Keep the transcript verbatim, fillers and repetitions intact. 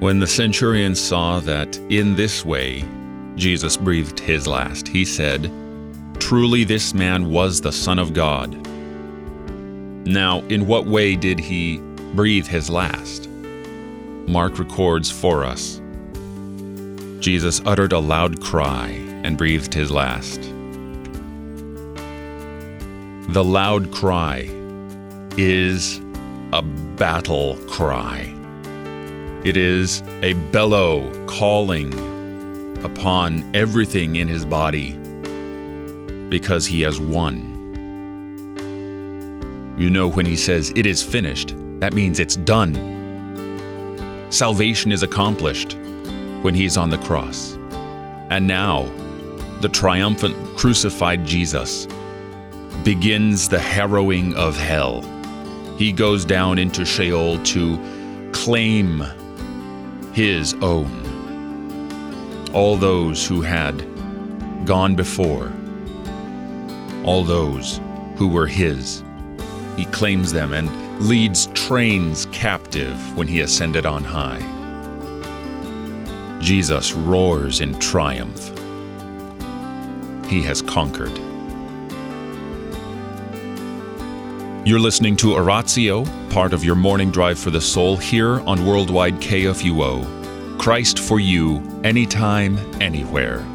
When the centurion saw that in this way Jesus breathed his last, he said, "Truly this man was the Son of God." Now, in what way did he breathe his last? Mark records for us. Jesus uttered a loud cry and breathed his last. The loud cry is a battle cry. It is a bellow calling upon everything in his body because he has won. You know, when he says, "It is finished," that means it's done. Salvation is accomplished when he's on the cross. And now, the triumphant crucified Jesus begins the harrowing of hell. He goes down into Sheol to claim his own. All those who had gone before, all those who were his, he claims them and leads trains captive when he ascended on high. Jesus roars in triumph. He has conquered. You're listening to Oratio, part of your morning drive for the soul here on Worldwide K F U O. Christ for you, anytime, anywhere.